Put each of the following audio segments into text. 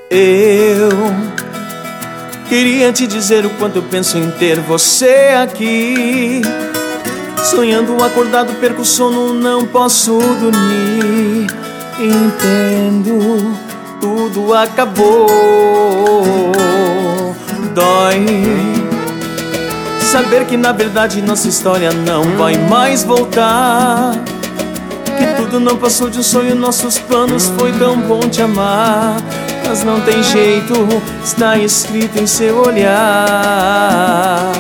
Eu queria te dizer o quanto eu penso em ter você aqui. Sonhando acordado, perco o sono, não posso dormir. Entendo, tudo acabou. Dói saber que na verdade nossa história não vai mais voltar. Que tudo não passou de um sonho, nossos planos, foi tão bom te amar. Mas não tem jeito, está escrito em seu olhar.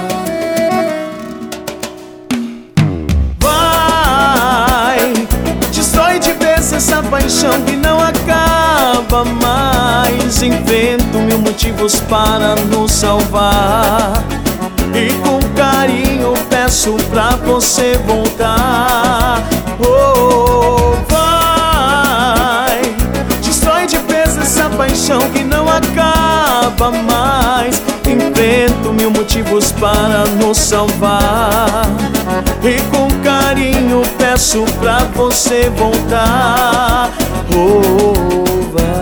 Vai, destrói de vez essa paixão que não acaba mais. Invento mil motivos para nos salvar. E com carinho peço pra você voltar. Oh, vai, destrói de vez essa paixão que não acaba mais. Invento mil motivos para nos salvar. E com carinho peço pra você voltar. Oh, vai.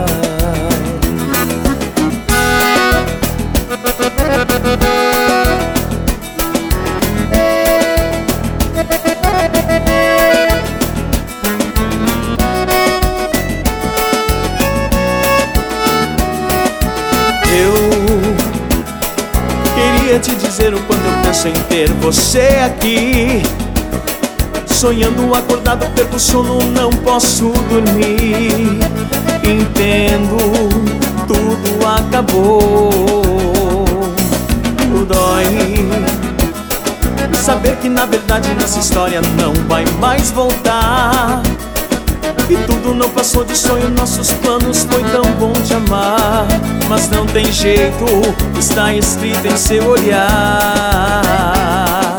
Queria te dizer o quanto eu penso em ter você aqui. Sonhando acordado, perco o sono, não posso dormir. Entendo, tudo acabou. Dói saber que na verdade nossa história não vai mais voltar. E tudo não passou de sonho, nossos planos, foi tão bom te amar. Mas não tem jeito, está escrito em seu olhar.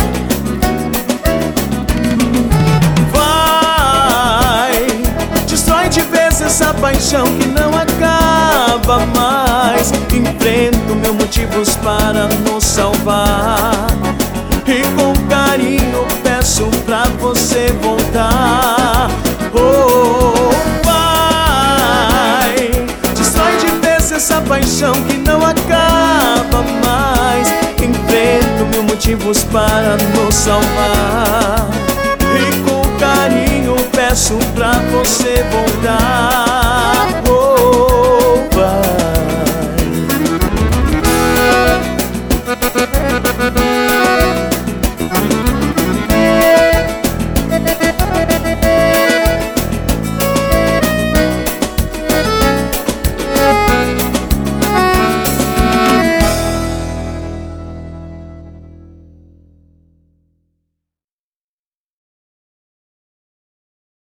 Vai, destrói de vez essa paixão que não acaba mais. Enfrento mil motivos para nos salvar. E com carinho peço pra você voltar. Oh, vai, destrói de vez essa paixão que não acaba mais. Invento mil motivos para nos salvar. E com carinho peço pra você voltar.